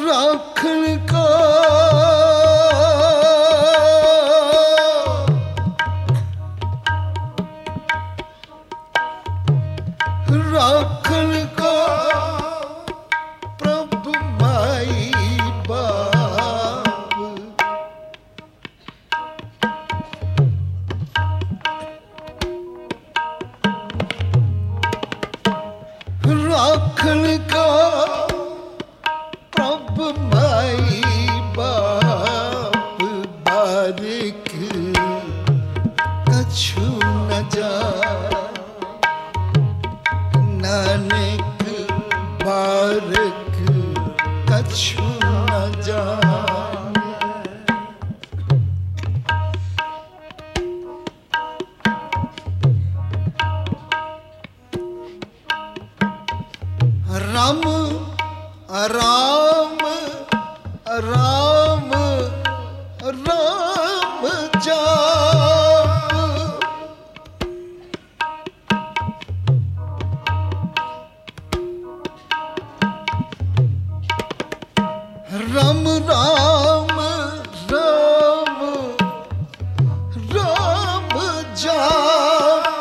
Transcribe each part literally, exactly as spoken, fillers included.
राखण का राखण का प्रभु माई बाप राखण का प्रभु माई बाप बारिक कछु न जा नानक बारिक कछु न जाने राम राम राम राम जाप राम राम राम राम जाप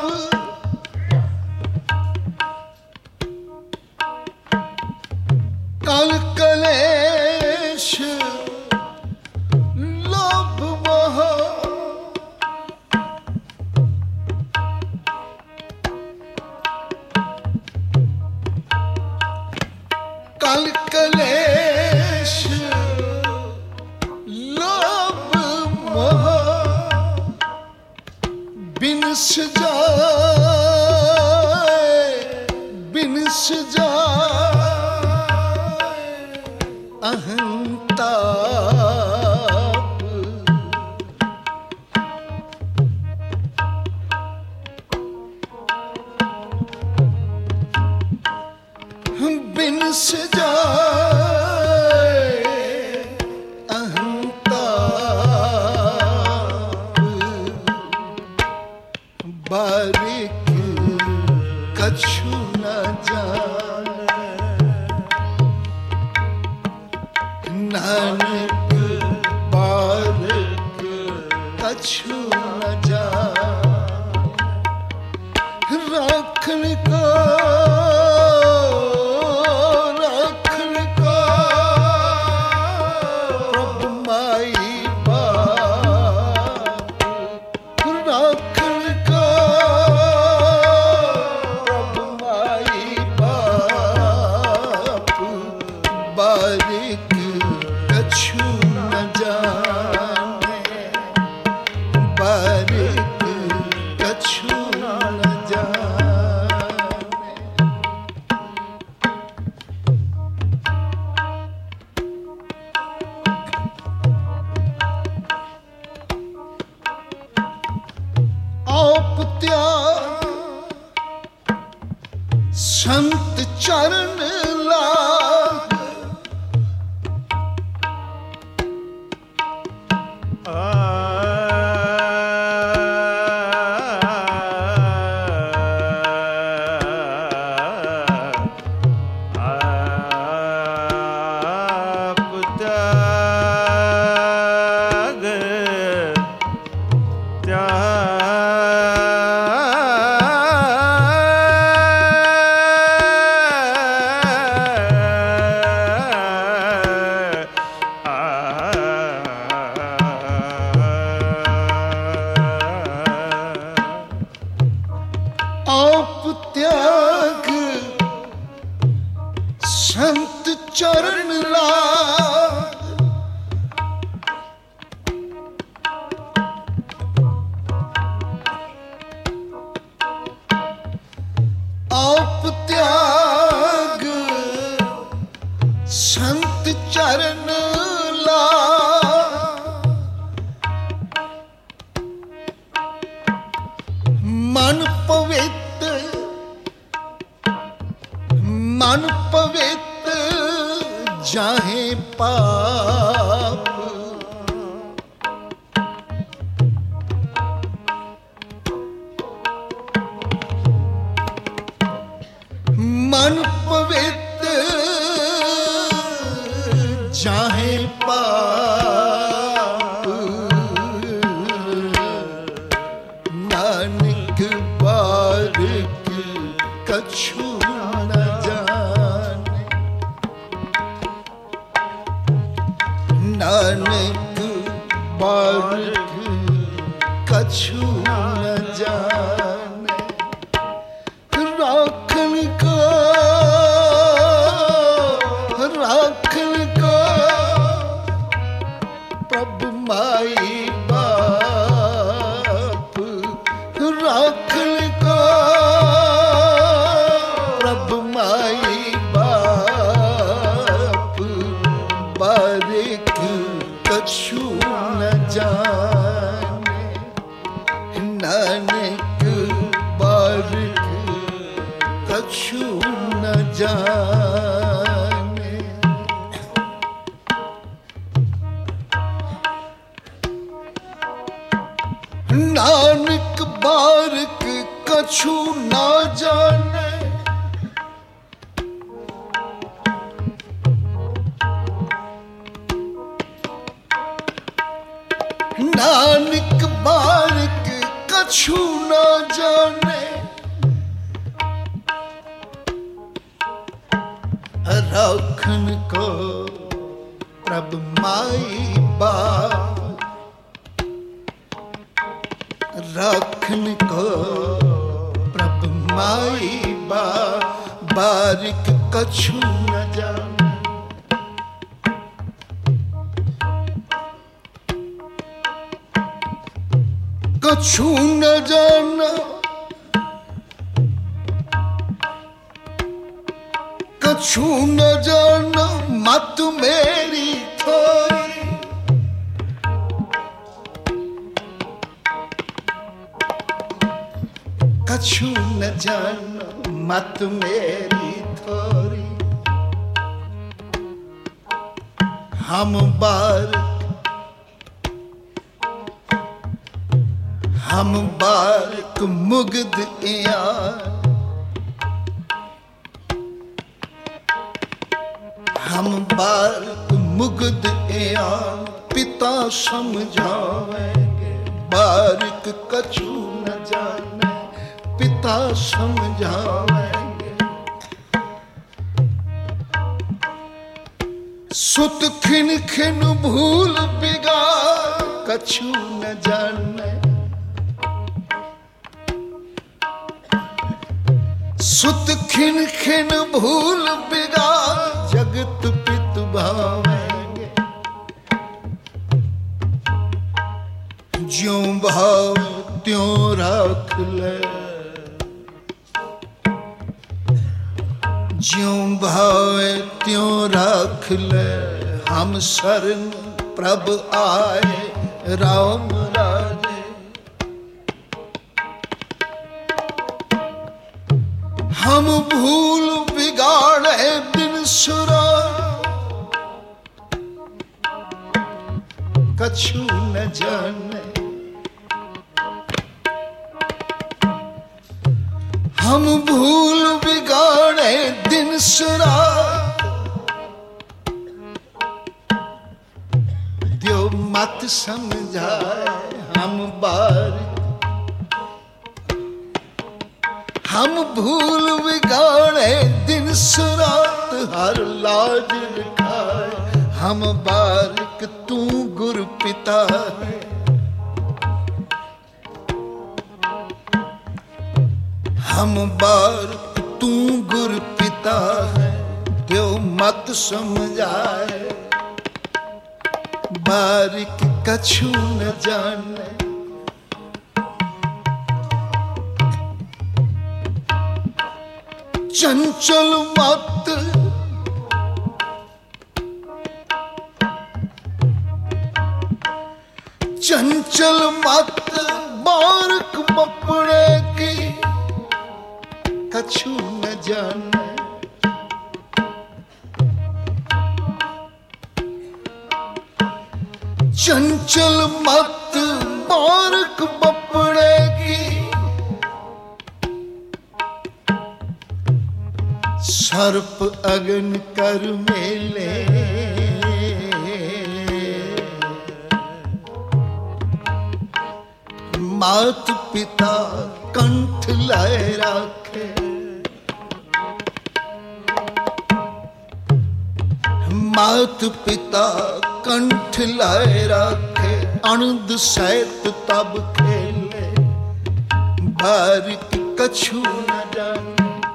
काल कलेश लोभ मोह काल कलेश लोभ मोह बिनस जाए बिनस जाए अहंताप बिनस जाए अहंताप बारिक कछु न जाने नानक बारिक कछु न जाने राखण का राखण का प्रभु माई बाप राखण का प्रभु माई बाप बारिक कछु न जाने बारिक कछु न जाने आप त्याग संत चरण लाग आप त्याग संत चरण लाग आप त्याग संत चरण लाग मन पवित्र मन पवित्र जाहे पाप मन पवित्र जाने। नानक बारिक कछु ना जाने। नानक बारिक कछु ना जाने। राखन को प्रभ माई बाप। राखन को प्रभ माई बाप। बारिक कछु न जाने। कछु न जाना। कछु न जाना मत मेरी थोरी। कछु न जाना मत मेरी थोरी। हम बार हम बारिक मुग्ध यार। हम बारिक मुग्ध यार। पिता समझावेंगे बारिक कछु न जाने। पिता समझावेंगे। सुत खिन खिन भूल बिगाड़ कछु न जाने। सुत खिन खिन भूल बिगाड़ जगत पित भावेंगे। ज्यों भाव त्यों रख ले। ज्यों भावे त्यों रख ले। हम शरण प्रभ आए राम राजे। हम भूल बिगाड़े दिन सुरा। कछु न जाने। हम भूल बिगाड़े दिन सुरा। द्यो मत समझाए हम बारिक। हम भूल बिगाड़े दिन सुरात हर लाज रखाए। हम बारिक तू गुर पिता है। हम बारिक तू गुर पिता है। देव मत समझाए बारिक कछु न जाने। चंचल मत चंचल मत बारिक बपड़े की कछु न जाने। चंचल मत बारिक बपड़े की। सर्प अगन कर मेले। मात पिता कंठ लाए रखे। मात पिता कंठ लाए रखे। अनंद सहित तब खेले। बारिक कछु न जाने।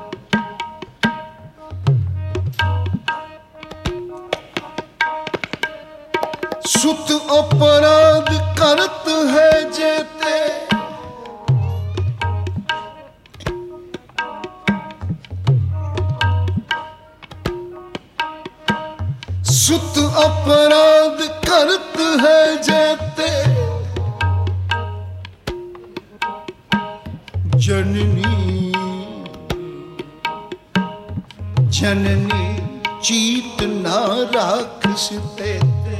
सुत अपराध करत है जेते। सुत अपराध करत है जेते। जननी जननी चीत ना राखस तेते।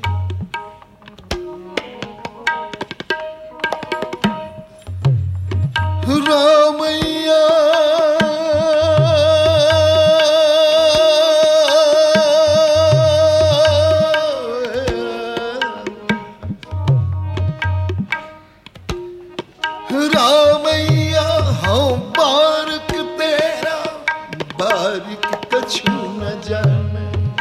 रामैया रामैया हाँ बारिक तेरा बारिक कछु न जाने।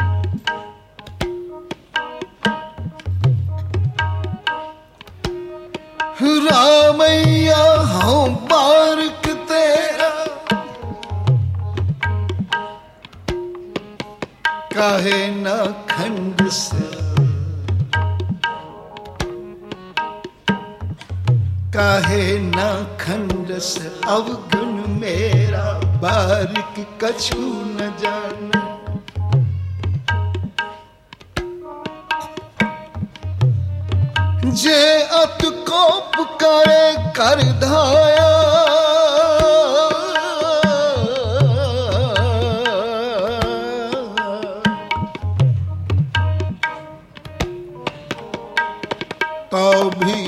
रामैया हाँ बारिक तेरा काहे ना खंड से काहे ना खंड से अवगुण मेरा बारिक कछु न जाने। जे अत कोप करे कर धाया तो भी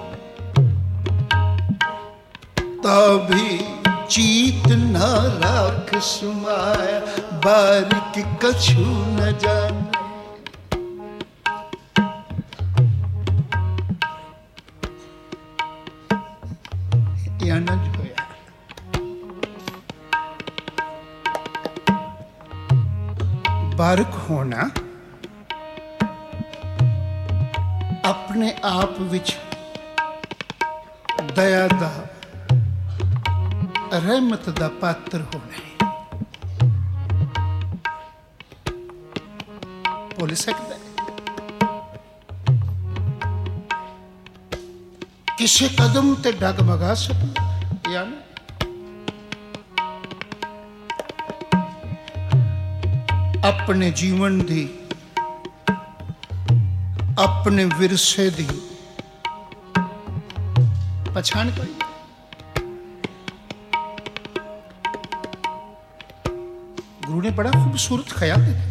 तभी चीत न राख सुमाया बारिक कछु न जाने। या न जोया बारिक होना अपने आप विच दया दा रहमत दा पात्र होना है। बोल सकता है किसी कदम ते डगमगा सकता या ना। अपने जीवन दी अपने विरसे दी पछाण करी। गुरु ने बड़ा खूबसूरत ख्याल दिया।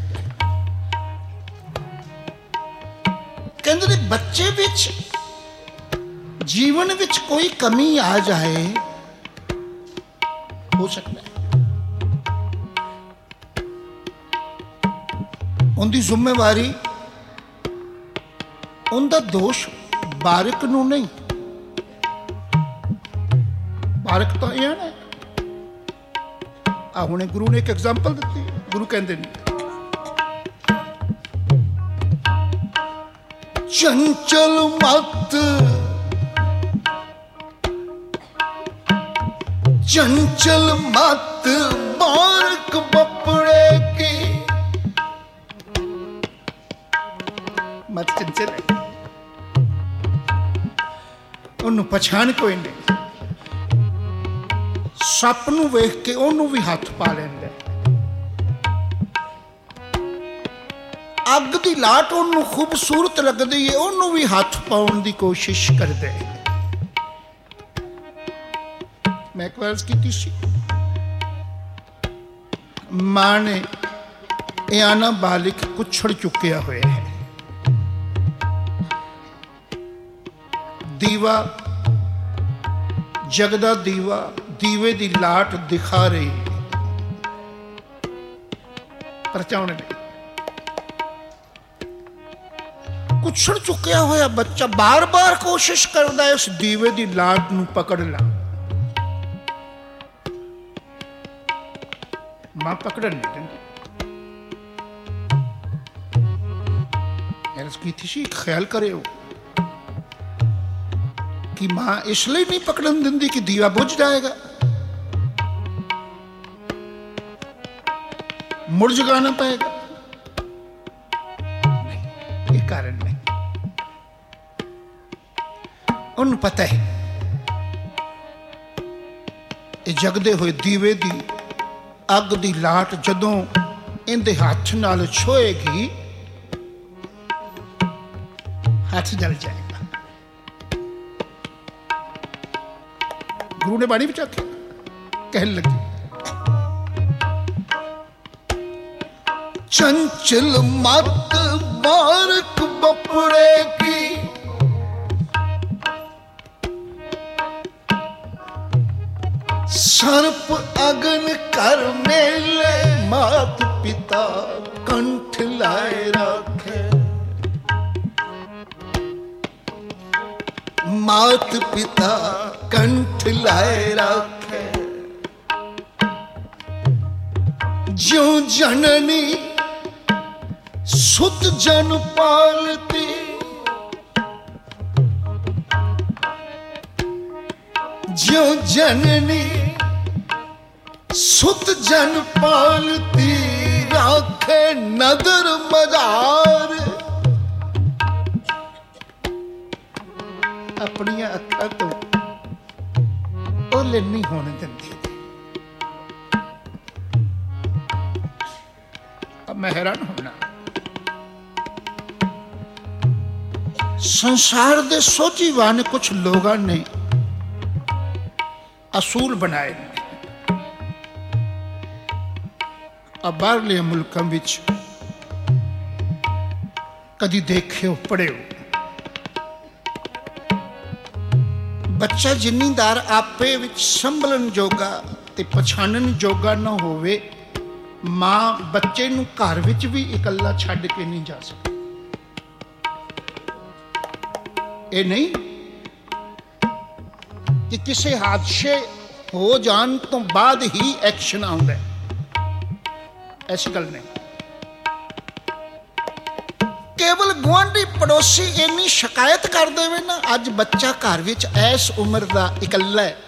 कहते बच्चे विच जीवन विच कोई कमी आ जाए हो सकता है उनकी जिम्मेवारी उनका दोष बारिक नूं नहीं। बारिक तो यह ना आ हुणे गुरु ने एक एग्जाम्पल दी। गुरु कहते हैं चंचल मत चंचल मत बारिक बपड़े की मत चंचल उन्होंने पछाण कोई नहीं। सप नूं वेख के उन्होंने भी हाथ पा लेंदे। अग की लाट उन्होंने खूबसूरत लगती है उन्होंने भी हाथ पाउण की कोशिश करते हैं। मैं एक बार की सी मां ने आना बालिक कुछड़ चुकिया हुआ है। दीवा जगदा दीवा दीवे दी लाट दिखा रही परचाने में कुछड़ चुकिया हुआ बच्चा बार बार कोशिश करता है उस दीवे दी लाट नूं पकड़ ला। मां पकड़न नहीं देंदी। की थी ख्याल करे हो कि मां इसलिए नहीं पकड़न देंदी कि दीवा बुझ जाएगा, मुड़ जगाना पड़ेगा। नहीं, ये कारण नहीं। उन्हें पता है ये जगदे हुए दीवे दी अग दी लाट जदों इनके हाथ नाल छोएगी हाथ जल जाएगा। गुरु ने बाणी बचा के कहने लगी चंचल मत बारक बपड़े की, सर्प अगन कर मेले, मात पिता कंठ लाए रखे। मात पिता कंठ लाए रखे। ज्यों जननी सुत जन पालती, ज्यों जननी सुत जन पालती, राखे नदर मजार। अपनी अखां तो ओले नहीं होने देंदी। अब मैं हैरान होना, संसार दे सोचीवान कुछ लोगों ने असूल बनाए। अब बाहरले मुल्कों विच कदी देखियो पढ़ियो, बच्चा जिम्मेदार आपे विच संभलन जोगा ते पछाणन जोगा ना होवे, मां बच्चे नूं घर विच भी इकल्ला छड्ड के नहीं जा सकती। ये नहीं कि किसी हादसे हो जान तो बाद ही एक्शन आउंदा है, ऐसी गल नहीं। केवल गुआंढी पड़ोसी इन्नी शिकायत कर देवे ना, अज बच्चा घर विच ऐस उम्र दा इकल्ला है,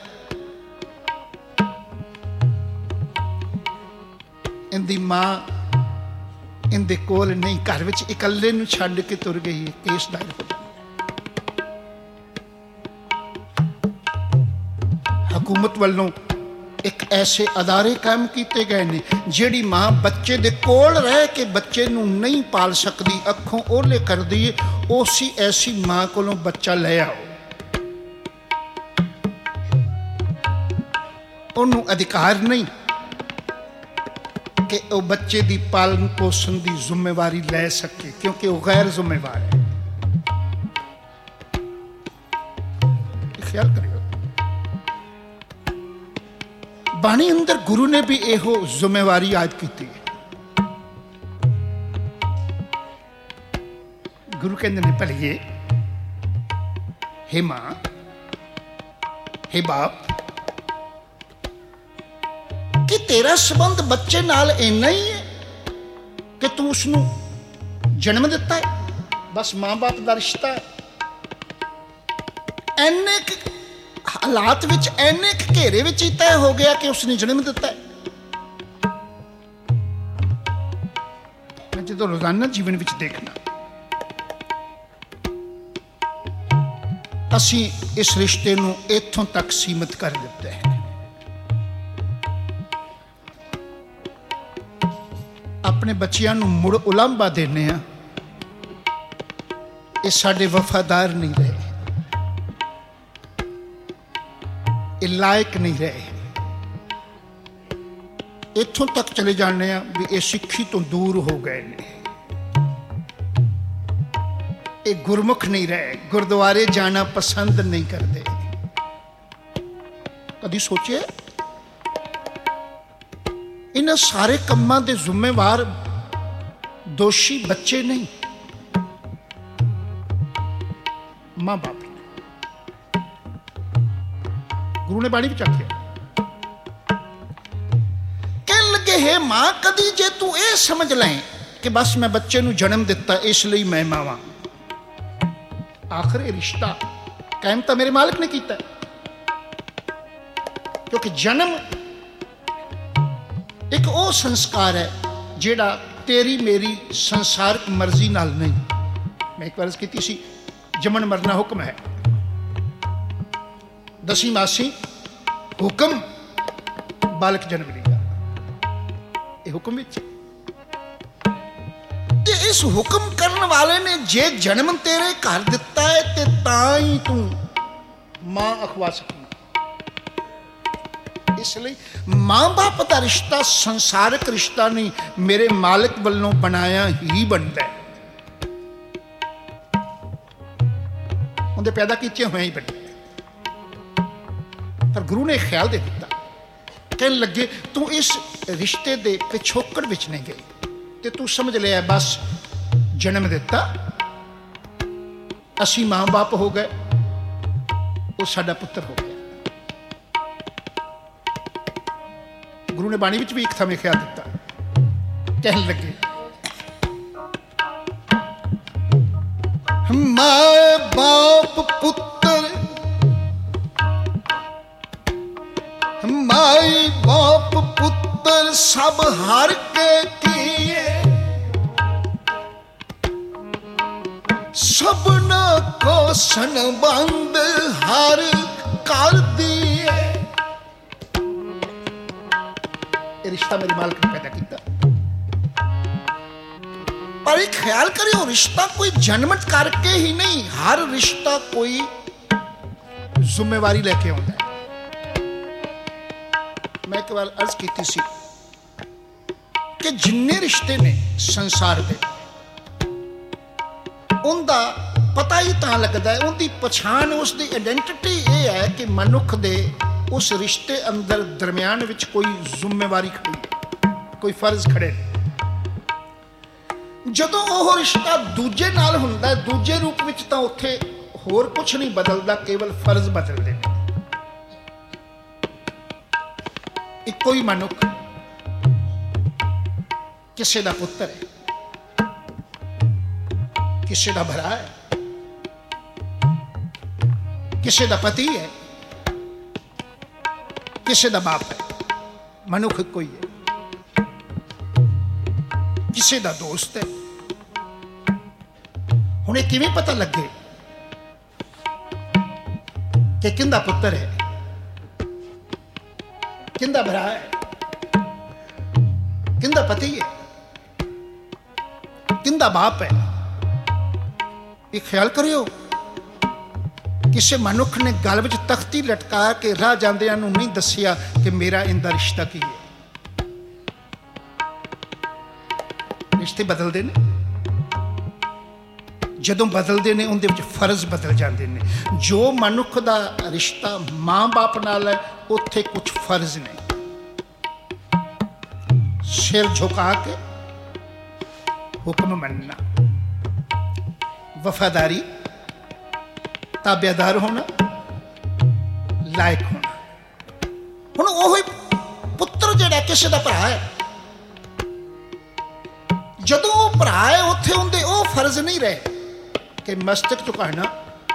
इंदी मां इंदे कोल नहीं, घर विच इकल्ले नूं छड्ड के तुर गई है, केस दायर हो। हुकूमत वालों एक ऐसे अदारे कायम किए गए ने, जिहड़ी मां बच्चे दे कोल रह के बच्चे नूं नहीं पाल सकती, अखों ओले कर दी, उसी ऐसी मां कोलों बच्चा ले आओ। उन्होंने अधिकार नहीं कि वह बच्चे की पालन पोषण की जिम्मेवारी ले सके, क्योंकि वह गैर जिम्मेवार है। ख्याल करियो, बाणी अंदर गुरु ने भी यहो जिम्मेवारी याद की है। गुरु कहते ने भलिए, हे मां, हे बाप, कि तेरा संबंध बच्चे नाल इन्ना ही है कि तू उसनू जन्म दिता है, बस मां बाप का रिश्ता है। इन्ने हालात विच इन्ने घेरे विच ही तय हो गया कि उसने जन्म दिता है। मैं जो रोजाना जीवन विच देखना, असी इस रिश्ते नूं इत्थों तक सीमित कर दिते हैं। अपने बच्चियां नूं मुड़ उलांभा देने आ, ये साडे वफादार नहीं रहे, ये लायक नहीं रहे। इत्थों तक चले जाने आ भी ये सिक्खी तो दूर हो गए ने, ये गुरमुख नहीं रहे, गुरुद्वारे जाना पसंद नहीं करते। कभी सोचे इन सारे कम्मां दे जिम्मेवार दोषी बच्चे नहीं, मां बाप ने। गुरु ने बाणी विच आखिया, कहन लगे, हे मां, कदी जे तू ये समझ लें कि बस मैं बच्चे नूं जन्म दिता इसलिए मैं मां, आखिर रिश्ता कायम तो मेरे मालिक ने किया, क्योंकि जन्म एक वो संस्कार है जिहड़ा तेरी मेरी संसारिक मर्जी नाल नहीं। मैं एक बार की सी, जमन मरना हुक्म है, दसी मासी हुक्म बालक जन्म लिया, ये हुक्म विच। इस हुक्म करने वाले ने जे जन्म तेरे घर दिता है ते तां ही तू मां अखवा सकना। इसलिए मां बाप का रिश्ता संसारिक रिश्ता नहीं, मेरे मालिक वालों बनाया ही बनता है, उन्हें पैदा किए हुए ही बनता है। पर गुरु ने ख्याल दे दिता, कहने लगे तू इस रिश्ते दे पिछोकड़ विच नहीं गई ते तू समझ लिया बस जन्म दिता, असी मां बाप हो गए, वो साडा पुत्र हो गया। गुरु ने बाणी विच भी एक समय ख्याल दिता, कहने लगे मां बाप पुत्र, माई बाप पुत्र सब हर के किए, सबना को संबंध हर कर दिए। रिश्ता मेरी मालिक ने पैदा किया, पर एक ख्याल करियो रिश्ता कोई जन्म करके ही नहीं, हर रिश्ता कोई जिम्मेवारी लेके आता है। मैं एक बार अर्ज की सी कि जिन्ने रिश्ते ने संसार दे उनका पता ही तां लगता है, उनकी पछाण उसकी आइडेंटिटी ये है कि मनुख दे उस रिश्ते अंदर दरम्यान विच कोई जिम्मेवारी खड़ी है, कोई फर्ज खड़े ने। जदों वो रिश्ता दूजे नाल हुंदा है, दूजे रूप विच तां उत्थे होर कुछ नहीं बदलता, केवल फर्ज बदलते हैं। एक कोई मनुख किसी का पुत्र है, किसी का भरा है, किसी का पति है, किसी का बाप है, मनुख कोई है, किसी का दोस्त है। हुण इह किवें पता लगे कि किंदा पुत्र है, किंदा भरा है, किंदा पति है, किंदा बाप है। ये ख्याल करियो किसी मनुख ने गल विच तख्ती लटका के राह जांदियां नूं नहीं दसिया कि मेरा इनदा रिश्ता की है। रिश्ते बदलते ने, जदों बदलते ने उनदे विच फर्ज बदल जाते हैं। जो मनुख का रिश्ता मां बाप नाल है उत्थे कुछ फर्ज ने, सिर झुका के हुक्म मनना, वफादारी, ताबेदार होना, लायक होना। हुण ओही पुत्र जिहड़ा किसी दा भरा है, जदों वो भरा है उत्थे उनदे वो फर्ज नहीं रहे कि मस्तक झुकाना,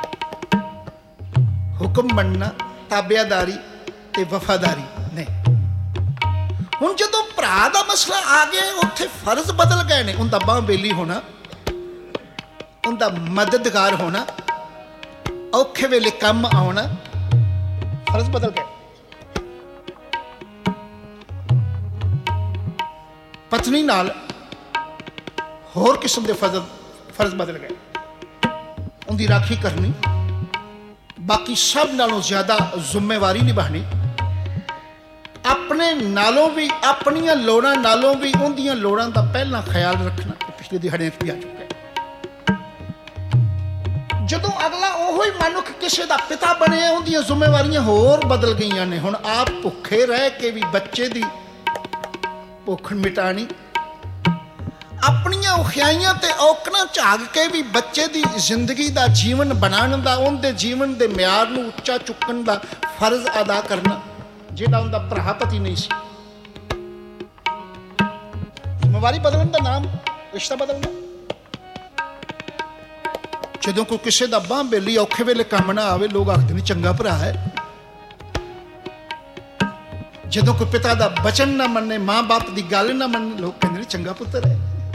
हुक्म मनना, ताबेदारी ते वफादारी नहीं। हुण जदों भरा दा मसला आ गया उत्थे फर्ज बदल गए ने। उनका बांह बेली होना, उनका मददगार होना, औखे वेले कम आना, फर्ज बदल गए। पत्नी नाल होर किस्म के फर्ज फर्ज बदल गए। उनकी राखी करनी, बाकी सब नालों ज्यादा जिम्मेवारी निभानी, अपने नालों भी अपनियां लोड़ां नालों भी उनदियां लोड़ां दा पहला ख्याल रखना। पिछले दिहाड़े भी आ चुका है। जदों अगला ओही मनुख किसी का पिता बने, उनदियां जिम्मेवारियां होर बदल गई ने। हुण आप भुखे रह के भी बच्चे की भुख मिटानी, अपनियां औखियाइयां ते औकड़ां झाग के भी बच्चे की जिंदगी का जीवन बनाने का, उनके जीवन के म्यार नूं उच्चा चुकन का फर्ज अदा करना, जिहड़ा उनका भरा पति नहीं सी। जिम्मेवारी बदलने का नाम रिश्ता बदलना। जदों कोई किसी का बांह बेली औखे वेले काम ना आवे, लोग आखते नहीं चंगा भरा है। जदों कोई पिता का वचन ना मन्ने, मां बाप की गल ना मन्ने, लोग कहते नहीं चंगा पुत्र है।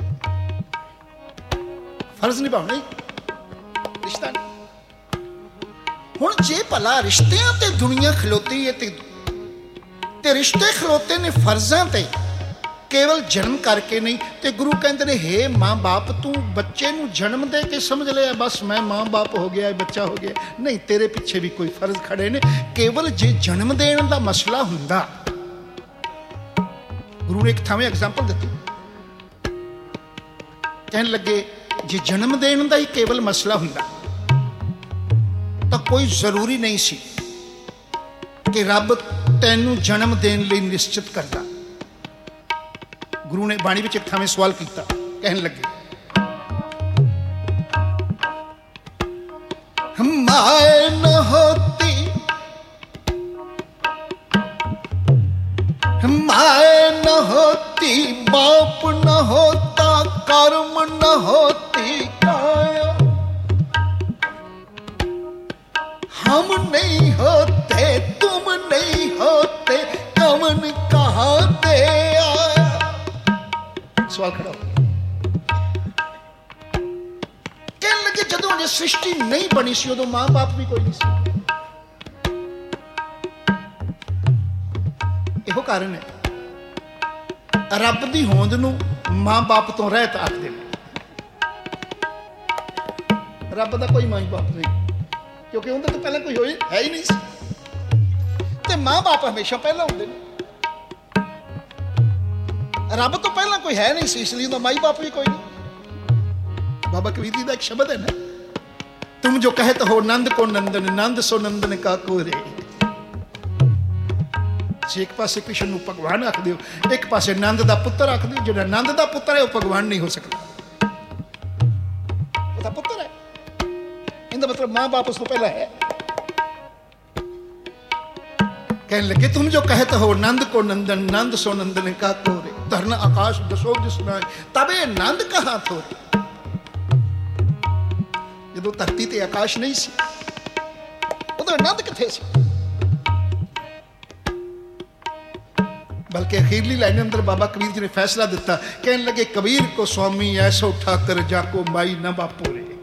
फर्ज निभाना रिश्ता नहीं। हुण जे भला रिश्तियां ते दुनिया खलोती है ते, ते रिश्ते खलोते ने फर्जां ते, केवल जन्म करके नहीं। तो गुरु कहते ने हे माँ बाप तू बच्चे नूं जन्म दे के समझ लिया बस मैं माँ बाप हो गया बच्चा हो गया, नहीं तेरे पिछे भी कोई फर्ज खड़े ने। केवल जे जन्म देने का मसला हुंदा, गुरु ने एक थावें एग्जाम्पल दी, कहने लगे जे जन्म देने का ही केवल मसला हुंदा तो कोई जरूरी नहीं सी कि रब तैनू जन्म देने लई निश्चित करता। गुरु ने बाणी विच एक थावें सवाल किया, कहने लगे माए न होती माए न होती बाप न होता कर्म न होती काया, हम नहीं होते तुम नहीं होते कमन कहाँ दे आया। सवाल खड़ा हो गया। कहने लगे जदों अजे सृष्टि नहीं बनी सी उदों मां बाप भी कोई नहीं सी। इहो कारण है रब दी होंद नूं मां बाप तो रहत आखदे ने। रब दा कोई मां बाप नहीं, क्योंकि उनके तो पहले कोई होई है ही नहीं सी, ते मां बाप हमेशा पहला होंदे ने। रब तो पहला कोई है नहीं सी, इसलिए तो माई बाप भी कोई नहीं। बाबा कबीर जी का एक शब्द है ना, तुम जो कहते हो नंद को नंदन नंद सो नंदन का कोरे। एक पासे कृष्ण नूं भगवान आख दिओ, एक पासे नंद का पुत्र आख दिओ। जो नंद का पुत्र है वह भगवान नहीं हो सकता, वो पुत्र है। इनका मतलब मां बाप उसको पहला है। कहने लगे तुम जो कहते हो नंद को नंदन नंद सो नंदन का कोरे, धरन आकाश दसो जिसमें तबे नंद कहां थोरे। जो धरती ते आकाश नहीं सी उधर नंद किथे सी। बल्कि अखीरली लाइन अंदर बाबा कबीर जी ने फैसला दिता, कहने लगे कबीर को स्वामी ऐसो ठाकर जाको माई न बापो रे।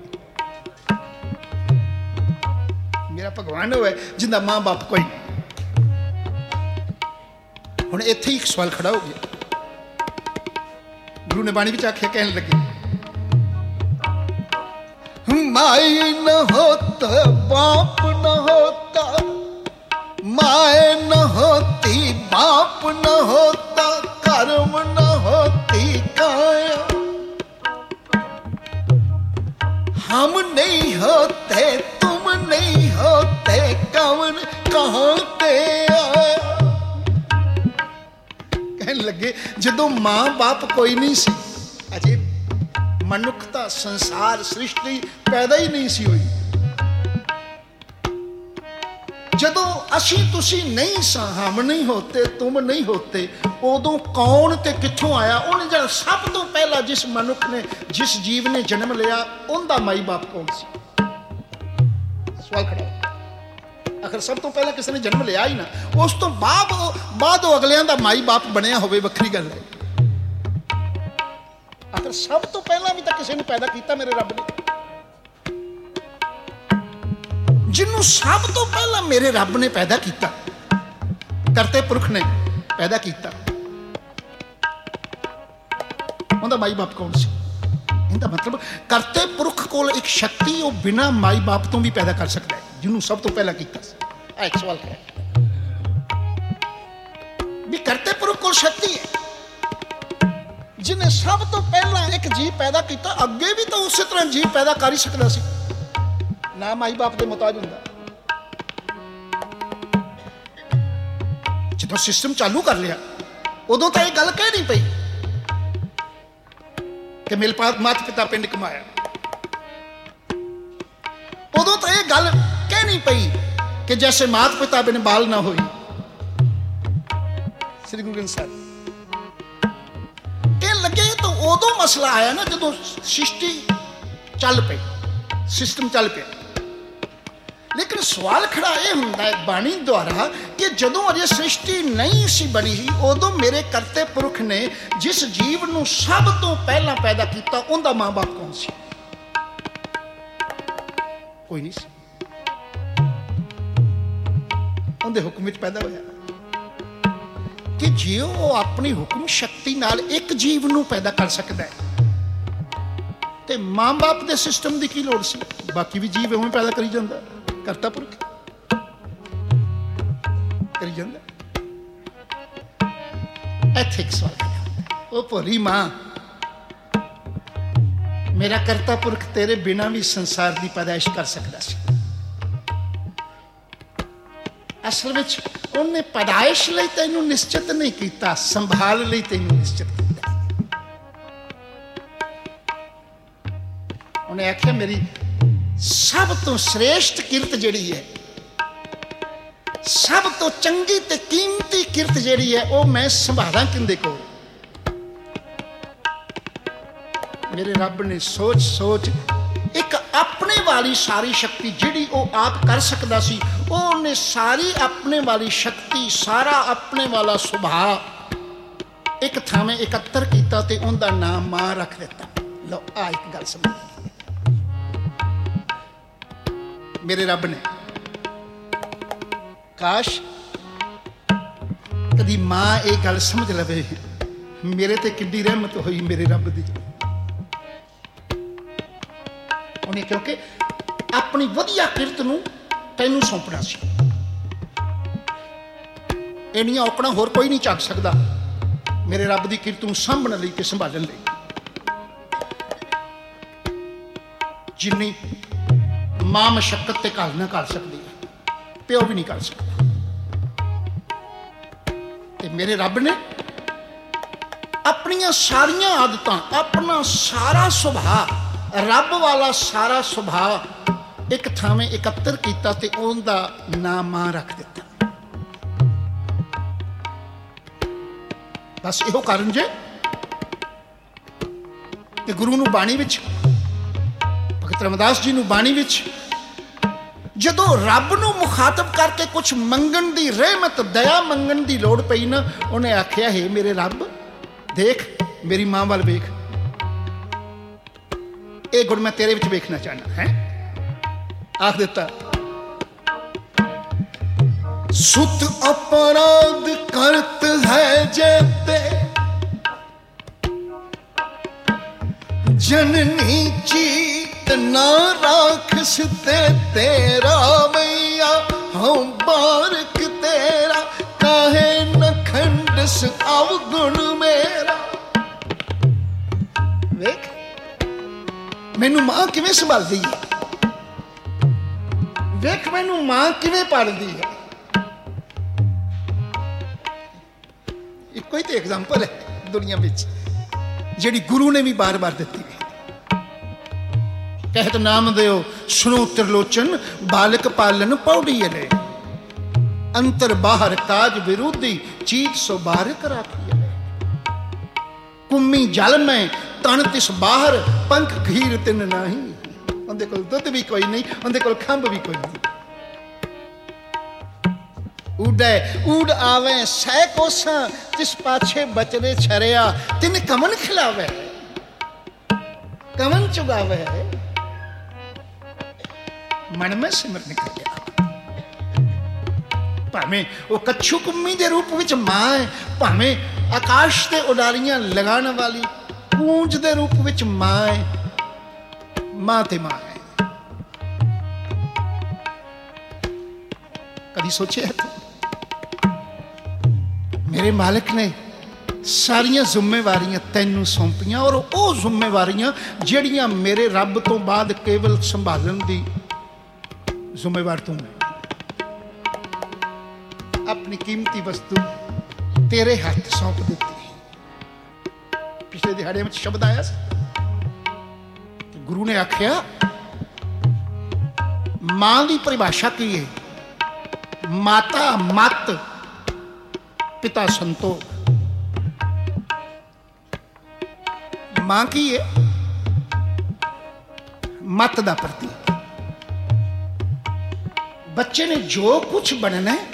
मेरा भगवान हो है जिंदा मां बाप कोई नहीं। हुण इत्थे ही एक सवाल खड़ा हो गया। गुरु ने बाणी विच आख्या, कहने लगे माई न होता बाप न होता, माए न होती बाप न होता कर्म न होती काया, हम नहीं होते तुम नहीं होते कौन कहाँ ते आया। कहने लगे जदों मां बाप कोई नहीं सी, अजे मनुखता संसार सृष्टि पैदा ही नहीं सी हुई। जदों असी तुसी नहीं सा, हम नहीं होते तुम नहीं होते, उदों कौन ते कित्थों आया। उन्हें जब सब तो पहला जिस मनुख ने जिस जीव ने जन्म लिया उनका माई बाप कौन सी। सवाल खड़ा, आखिर सब तो पहला किसी ने जन्म लिया ही ना, उस तो बाद बाद अगलियां दा माई बाप बनया होवे वक्री गल है। आखिर सब तो पहला भी तो किसी ने पैदा किया मेरे रब ने। जिन्हों सब तो पहला मेरे रब ने पैदा किया, करते पुरख ने पैदा किया, उनका माई बाप कौन सी। इनका मतलब करते पुरख को एक शक्ति वो बिना माई बाप तो भी पैदा कर सकता है, जिन्होंने सब तो पहला किया। एक सवाल है भी करते पुरख को शक्ति है जिन्हें सब तो पहला एक जीव पैदा किया, अगे भी तो उस तरह जीव पैदा कर ही सकता सी, ना माई बाप के मुताज हुंदा। जो सिस्टम चालू कर लिया उदों तो यह गल कह नहीं पई कि मेरे पास माता पिता पिंड कमाया, उदों तो यह गल कह नहीं पई कि जैसे माता पिता बिन बाल ना हुई। श्री गुरु ग्रंथ साहिब कह लगे तो उदों मसला आया ना जदों सृष्टि चल पई, सिस्टम चल पे। लेकिन सवाल खड़ा यह होंदा है बाणी द्वारा कि जदों अजे सृष्टि नहीं सी बनी ही उदों मेरे करते पुरख ने जिस जीव नूं सब तो पहला पैदा किया उनका मां बाप कौन सी। कोई नहीं सी, उनके हुक्म विच पैदा होया। कि जे वो अपनी हुक्म शक्ति नाल एक जीव नूं पैदा कर सकता है ते मां बाप के सिस्टम की की लोड़ सी? बाकी भी जीव उवें पैदा करी जांदा, करता पुरख करी जांदा। इत्थे एक सवाल, ओ भोली मां, मेरा करता पुरख तेरे बिना भी संसार की पैदाइश कर सकता सी। असल में उन्हें पैदाइश लई तैनूं निश्चित नहीं किया, संभाल लई तैनूं निश्चित किया। उन्हें आख्या मेरी सब तो श्रेष्ठ किरत जिहड़ी है, सब तो चंगी ते कीमती किरत जिहड़ी है, वो मैं संभाला किंदे कोल? मेरे रब ने सोच सोच एक अपने वाली सारी शक्ति जिहड़ी वो आप कर सकता सी, उन्हें सारी अपने वाली शक्ति, सारा अपने वाला सुभाव एक थावे इकत्तर किया ते उनका नाम मां रख दिता। लो आ एक गल समझ, मेरे रब ने, काश कदी मां ये गल समझ लवे, मेरे ते किड्डी रहमत हुई मेरे रब दी। उन्हें क्योंकि अपनी वधिया किरत नूं तैनूं सौंपना सी, इन्नियां औकड़ां होर कोई नहीं चक सकदा मेरे रब की किरत नूं सामभण लई ते संभालण लई, जिन्नी मां मशक्कत ते घल ना कर सकदी है, प्यो भी नहीं कर सकता। ते मेरे रब ने अपनियां सारियां आदतां, अपना सारा सुभाव, रब वाला सारा सुभाव एक थावे इकत्तर किया ते उनका नाम मां रख दिता। बस इहो कारण जे कि गुरु नूं बाणी विच, भगत रामदास जी नूं बाणी विच जदों रब नूं मुखातब करके कुछ मंगण दी, रहमत दया मंगण दी लोड़ पई ना, उन्हें आख्या है मेरे रब देख मेरी मां वाल वेख, ये गुण मैं तेरे विच वेखना चाहना है। आख दिता, सुत अपराध करत है जेते, जननी चीत ना राखस ते तेरा मैया, हम बारक तेरा काहे न खंडस अवगुण मेरा। वेख मैनू मां किवें संभालदी है, वेख मैनू मां किवें पालदी है। एक कोई तो एग्जाम्पल है दुनिया में जिहड़ी गुरु ने भी बार बार दिती है। कहत नाम देओ सुनो त्रिलोचन, बालक पालन पौड़ी ले, अंतर बाहर काज विरोधी, चीज सो बारक राखी ले। कुम्मी जल में तन तिस बाहर, पंख खीर तिन नहीं, उनके कोल दुध भी कोई नहीं, उनके कोल खंभ भी कोई नहीं। उड़े उड़ आवे सै कोसा, तिस पाछे बचरे छरिया, तिन कमन खिलावे कमन चुगावे, मन में सिमर निकल गया। भावें वो कच्छू कुम्मी के रूप विच मां है, भावें आकाश ते उडारियां लगाने वाली पूंज के रूप विच मां है, मां ते मां है। कभी सोचे है मेरे मालिक ने सारियां जिम्मेवारियां तैनू सौंपियां, और वो जिम्मेवारियां जिहड़ियां मेरे रब तो बाद केवल संभालन दी जिम्मेवार तू है। अपनी कीमती वस्तु तेरे हाथ सौंप दी। पिछले दिहाड़े में शब्द आया गुरु ने आख्या मां की परिभाषा की है, माता मत पिता संतोख। मां की है मत का प्रतीक। बच्चे ने जो कुछ बनना है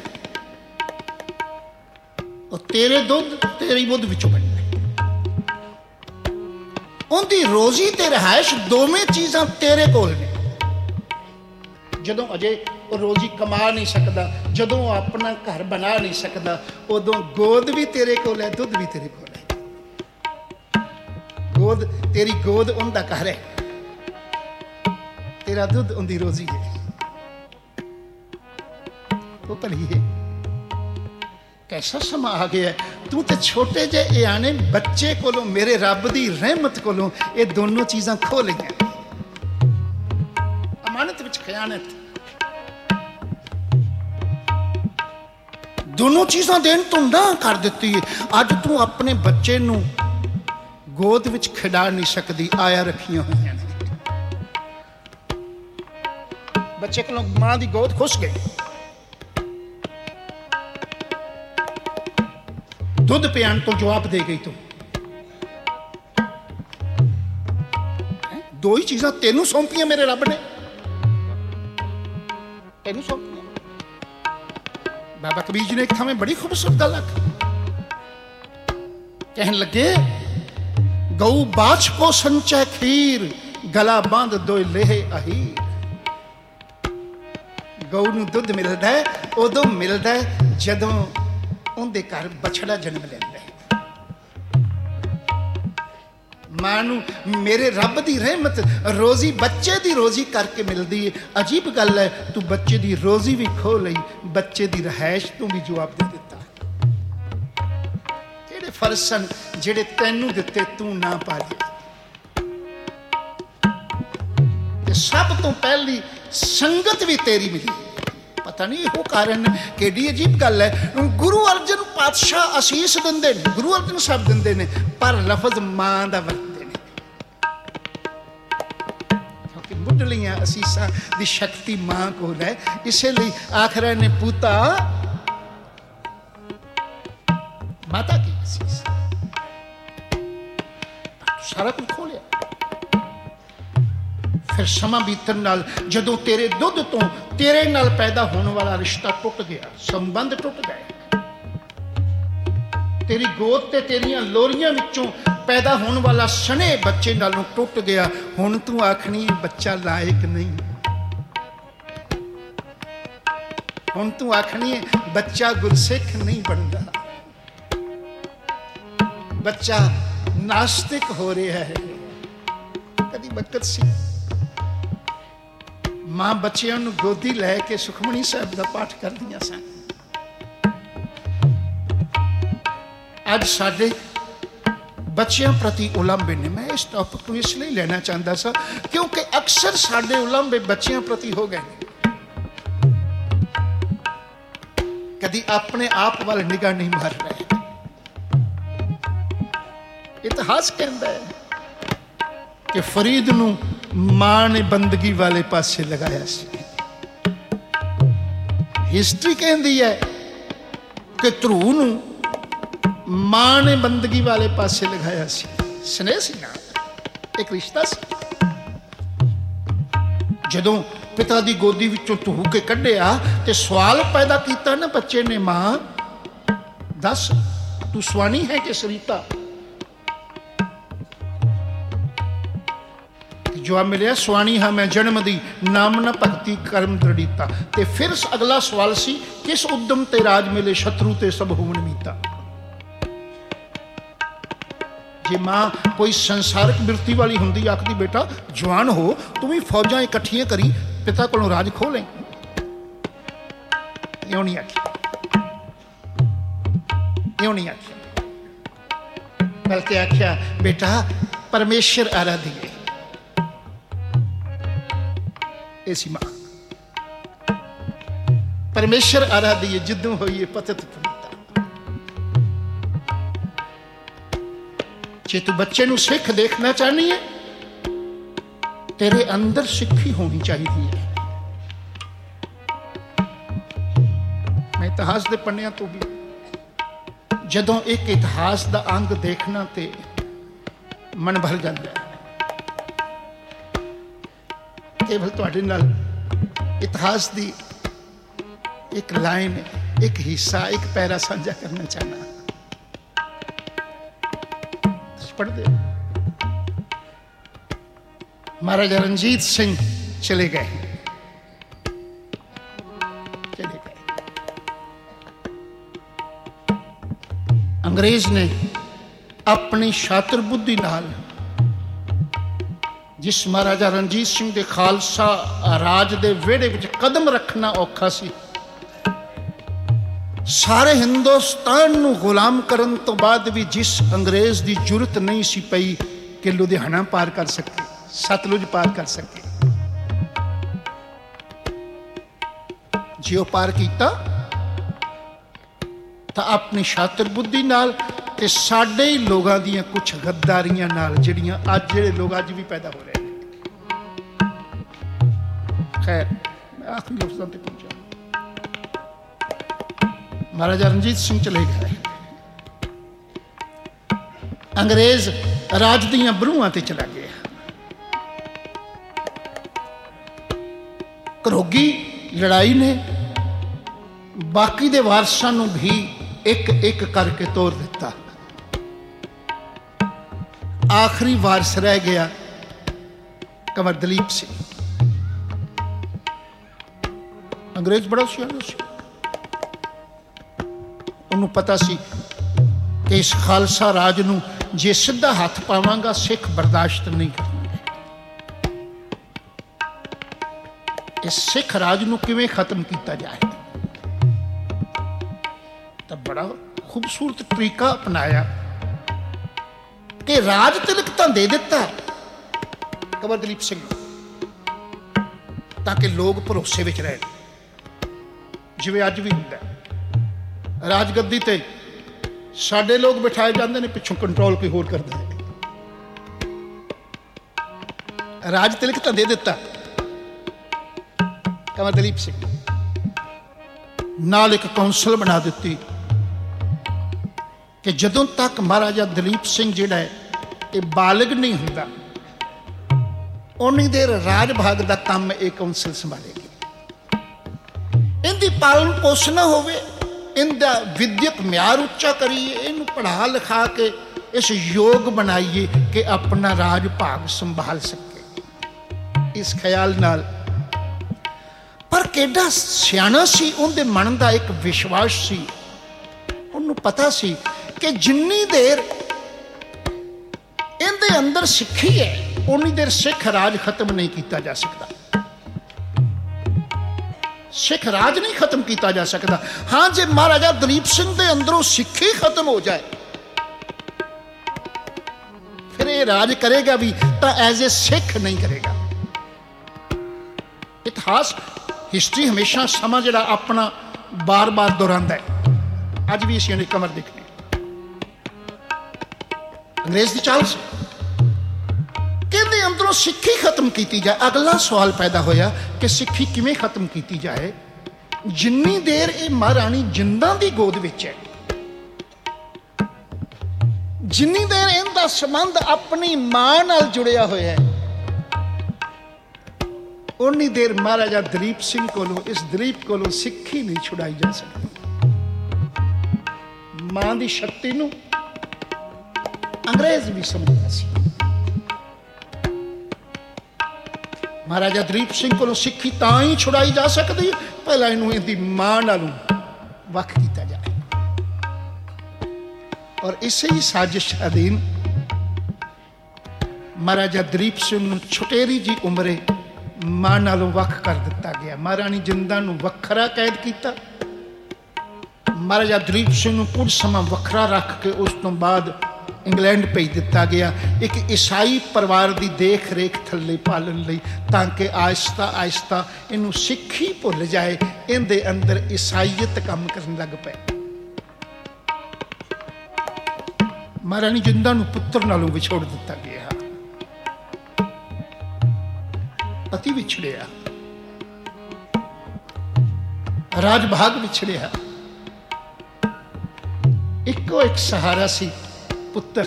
वो तेरे दुध तेरी बुद्ध विचों बनना है। उनकी रोजी ते रहायश दोवें चीज़ां तेरे कोल ने। जदों अजे रोजी कमा नहीं सकता, जदों अपना घर बना नहीं सकता, उदों गोद भी तेरे कोल है, दुध भी तेरे कोल है। गोद तेरी गोद उनका घर है, तेरा दुध उनकी रोजी है। वो भली है कैसा समा आ गया। तू तो छोटे जे आने बच्चे कोलों, मेरे रब की रहमत कोलों ये दोनों चीज़ां खो लिया। अमानत विच खयानत, दोनों चीज़ां देन तो ना कर दी है। अज तू अपने बच्चे नू गोद विच खिडा नहीं सकती, आया रखियां हुई ने। बच्चे को मां की गोद खुश गई, दुध पियान तो जवाब दे गई। तू दो ही चीज़ां तेनू सौंपियां मेरे रब ने, तेनू सौंपियां। बाबा कबीर जी ने एक थां में बड़ी खूबसूरत गल आखी, कहन लगे गऊ बाछ को संचय खीर, गला बांध दो लेहे अहीर। गऊ नूं दुध मिलता है उदों मिलता है जदों उनके घर बछड़ा जन्म लेंदा है। मां नूं मेरे रब की रहमत रोजी बच्चे की रोजी करके मिलती है। अजीब गल है, तू बच्चे की रोजी भी खो लई, बच्चे की रहायश तू भी जवाब दे दिता। किहड़े फर्ज सन जिहड़े तैनू दिते तू ना पाले। सब तो पहली संगत भी तेरी मिली, पता नहीं वो कारण केडी अजीब गल है। गुरु अर्जन पातशाह आसीस दिंदे ने, गुरु अर्जन साहब दिंदे ने, पर लफज मां दा वरतदे ने, क्योंकि मुढ़लियां असीसां दी शक्ति मां कोल है। इसलिए आखिर ने पूता माता की असीस, सारा कुछ खो लिया। फिर समा बीतन नाल जदों तेरे दुध तो तेरे नाल पैदा होने वाला रिश्ता टुट गया, संबंध टुट गए। तेरी गोद ते तेरियां लोरियां विचों पैदा होने वाला सने बच्चे नालों टुट गया। हुण तू आखनी बच्चा लायक नहीं, हुण तू आखनी बच्चा गुरसिख नहीं बनता, बच्चा नास्तिक हो रहा है। कदी बकत सी मां बच्चियां नूं गोदी लैके सुखमनी साहब का पाठ करदियां सन। अज साडे बच्चियां प्रति उलंबे ने। मैं इस टॉपिक को इसलिए लेना चाहता सा क्योंकि अक्सर साडे उलंबे बच्चियां प्रति हो गए। कदी अपने आप वाल निगाह नहीं मार रहे। इतिहास कहता है कि फरीद नूं मां ने बंदगी वाले पासे लगाया सी। हिस्ट्री कहती है कि ध्रुव नूं मां ने बंदगी वाले पासे लगाया सी। स्नेह सी ना, एक रिश्ता सी। जदों पिता दी गोदी विचों धू के कढ़िया ते सवाल पैदा किया ना बच्चे ने, मां दस तू स्वानी है कि सरीता? जवाब मिले स्वानी हाँ मैं जन्म दी, नाम न भगती कर्म दृढ़ीता। ते फिर अगला सवाल सी किस उद्यम ते राज मिले, शत्रु ते सब होवन मीता। जे मां कोई संसारिक बिरती वाली हुंदी आखदी बेटा जवान हो तू भी फौजां इकट्ठियां करी पिता कोलों राज खो लें, इउं नहीं आखी, इउं नहीं आखी, बल्कि आख्या बेटा परमेश्वर आराधिए। ऐसी मां परमेश्वर आराधिए जिद्दों होइए पतित पुनीता। जे तू बच्चे नूं सिख देखना चाहनी है, तेरे अंदर सिक्खी होनी चाहिए। मैं इतिहास के पन्नियां तो भी जदों एक इतिहास का अंग देखना ते मन भर जाता है। केवल तुहाडे नाल इतिहास की एक लाइन, एक हिस्सा, एक पैरा साझा करना चाहना। पढ़ते महाराजा रणजीत सिंह चले गए, अंग्रेज ने अपनी शातिर बुद्धि नाल जिस महाराजा रणजीत सिंह दे खालसा राज दे वेड़े विच कदम रखना औखा सी, सारे हिंदुस्तान नूं गुलाम करन तो बाद भी जिस अंग्रेज दी जुरत नहीं सी पई कि लुधियाना पार कर सके, सतलुज पार कर सके, जे वो पार कीता तो अपनी शातिर बुद्धि नाल ते साडे ही लोगां दियां कुछ गद्दारियां नाल जिहड़ियां अज जिहड़े लोग अज भी पैदा हो रहे हैं। खैर मैं आखिरी लफ्ज़ां ते पहुंचा। महाराजा रणजीत सिंह चले गए, अंग्रेज राज दियां बरूहां ते चला गया। घरोगी लड़ाई ने बाकी दे वारसां नूं भी एक एक करके तोड़ दिता। आखिरी वारिस रह गया कंवर दलीप सिंह। अंग्रेज बड़ा सियाना सी, उन्होंने पता सी कि इस खालसा राज नूं जे सीधा हाथ पावांगा सिख बर्दाश्त नहीं करनगे। इस सिख राज नूं किवें खत्म किया जाए, तो बड़ा खूबसूरत तरीका अपनाया कि राज तिलक तो दे दिता कंवर दलीप सिंह ताकि लोग भरोसे विच रहे, जिवें अज भी हुंदा है। राजगद्दी ते साडे लोग बिठाए जाते हैं, पिछों कंट्रोल कोई होर करदा है। राज तिलक तो दे दिता कंवर दलीप सिंह, नाल एक कौंसल बना दी कि जदों तक महाराजा दलीप सिंह जिहड़ा है ये बालग नहीं हुंदा उन्नी देर राज भाग का काम ये कौंसल संभालेगी। इनकी पालन पोषण होवे, इनका विद्यक म्यार उच्चा करिए, इन पढ़ा लिखा के इस योग बनाइए कि अपना राज भाग संभाल सके। इस ख्याल नाल पर केडा सियाना सी, उनके मन का एक विश्वास सी, उन्होंने पता सी कि जिन्नी देर इनके अंदर सिक्खी है उन्नी देर सिख राज खत्म नहीं किया जा सकता। सिख राज नहीं खत्म किया जा सकता। हाँ, जे महाराजा दलीप सिंह के अंदरों सिक्खी खत्म हो जाए फिर ये राज करेगा भी तो एज ए सिख नहीं करेगा। इतिहास हिस्ट्री हमेशा समा जिहड़ा अपना बार बार दोहरांदा है। अज भी असीं कंवर देखने अंग्रेज की चाल से कहते अंदरों सिक्खी खत्म की जाए। अगला सवाल पैदा होया कि सिक्खी किवें खत्म की जाए। जिन्नी देर ये महाराणी जिंदा की गोद विच है, जिन्नी देर इनका संबंध अपनी मां नाल जुड़िया होया है, उन्नी देर महाराजा दलीप सिंह कोलों इस दलीप कोलों सिक्खी नहीं छुड़ाई जा सकती। मां की शक्ति नूं अंग्रेज भी समझदा सी। महाराजा दलीप सिंह को सिक्खी तां ही छुड़ाई जा सकती पहला इनू इनकी मां नालों वख किया जाए। और इसे ही साजिश अधीन महाराजा दलीप सिंह छुटेरी जी उमरे मां नालों वख कर दिता गया। महाराणी जिंदा नूं वखरा कैद किया, महाराजा दलीप सिंह नूं कुछ समा वखरा रख के उस तो बाद इंग्लैंड भेज दिता गया एक ईसाई परिवार की देख रेख थले पालन लई, ताकि आहिस्ता आहिस्ता इनू सिक्खी भुल जाए, इनके अंदर ईसाईयत काम करने लग पे। महाराणी जिंदा नूं पुत्र नालों विछोड़ दिता गया, पति विछड़िया, राज भाग विछड़िया, इको एक सहारा सी पुत्र,